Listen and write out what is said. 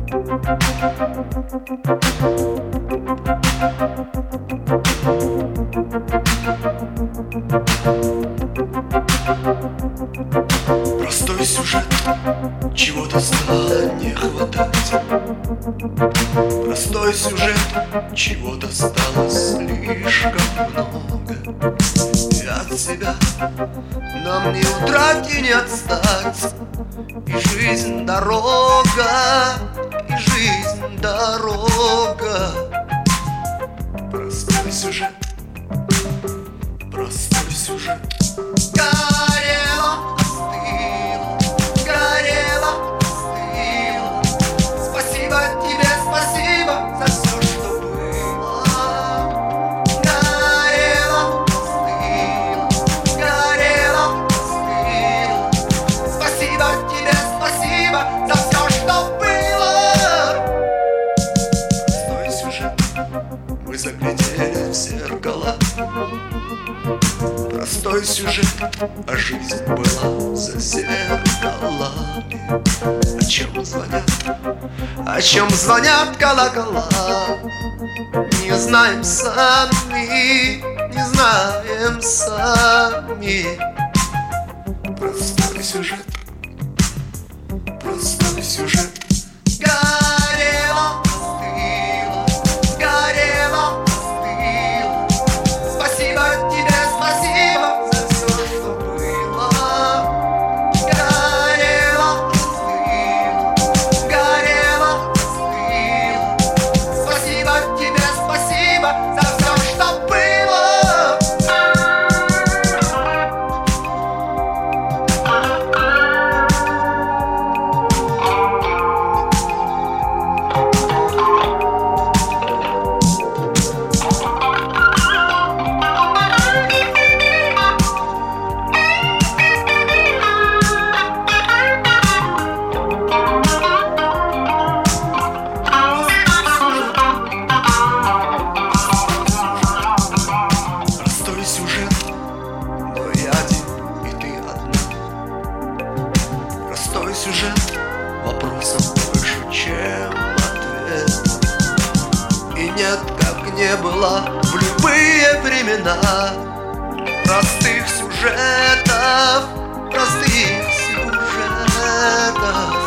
Простой сюжет, чего-то стало не хватать. Простой сюжет, чего-то стало слишком много. И от себя нам не удрать и не отстать. И жизнь дорога, и жизнь дорога. Простой сюжет, простой сюжет. Горело, остыло, горело, остыло. Спасибо тебе, спасибо за все, что было. Горело, остыло, горело, остыло. Спасибо тебе, спасибо за все, что было. Простой сюжет, мы заглядели в зеркало. Простой сюжет, а жизнь была за зеркалами. О чем звонят колокола? Не знаем сами, не знаем сами. Простой сюжет, простой сюжет. Горело, остыло, горело, остыло. Спасибо тебе, спасибо за все, что было. Горело, остыло, горело, остыло. Спасибо тебе, спасибо за все, что было. Простой сюжет, вопросов больше, чем ответ. И нет, как не было в любые времена, простых сюжетов, простых сюжетов.